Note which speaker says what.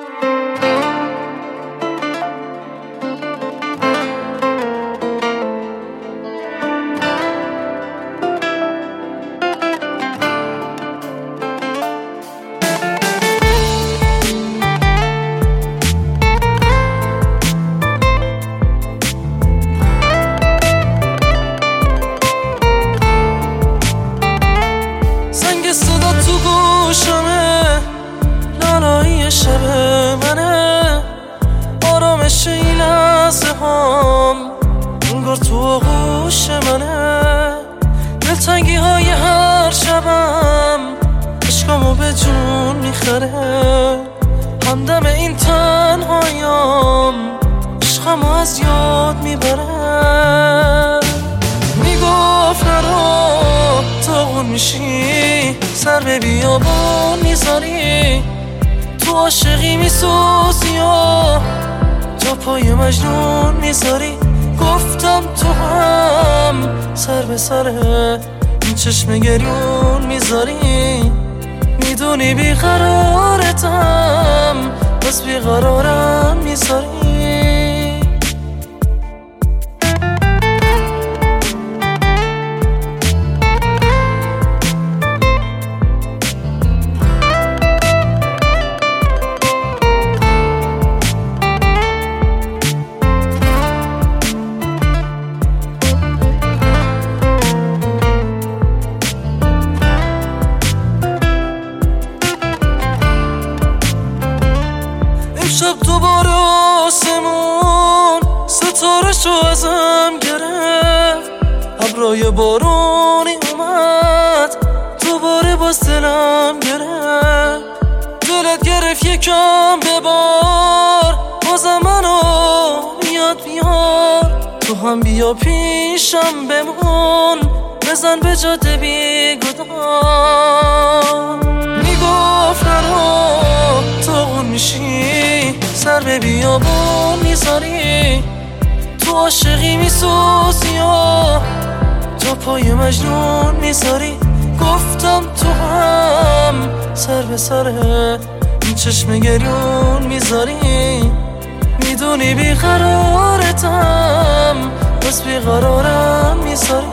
Speaker 1: صدا تو گوشمه، لالایی شب منه، آرامش این لحظه هام انگار تو آغوش منه، دلتنگی های هر شبم عشقامو به جون میخره، همدم این تنهایام عشقامو از یاد میبره. میگفت نرو تاغون میشی، سر به بیابون میذاری، تو عاشقی میسوزی و تا پای مجنون میذاری. گفتم تو هم سر به سره این چشم گریون میذاری، میدونی بیقرارتم بس بیقرارم میذاری. شب دوباره آسمون ستاره‌شو ازم گرفت، ابرای بارونی اومد دوباره باز دلم گرفت. دلت گرفت یکم ببار، بازم منو بیاد بیار، تو هم بیا پیشم بمون، بزن به جاده بیگدار. میگفت نرو تاغون میشی، سر به بیابون میذاری، تو عاشقی میسوزی و تا پای مجنون میذاری. گفتم تو هم سر به سره این چشم گریون میذاری، میدونی بیقرارتم بس بیقرارم میذاری.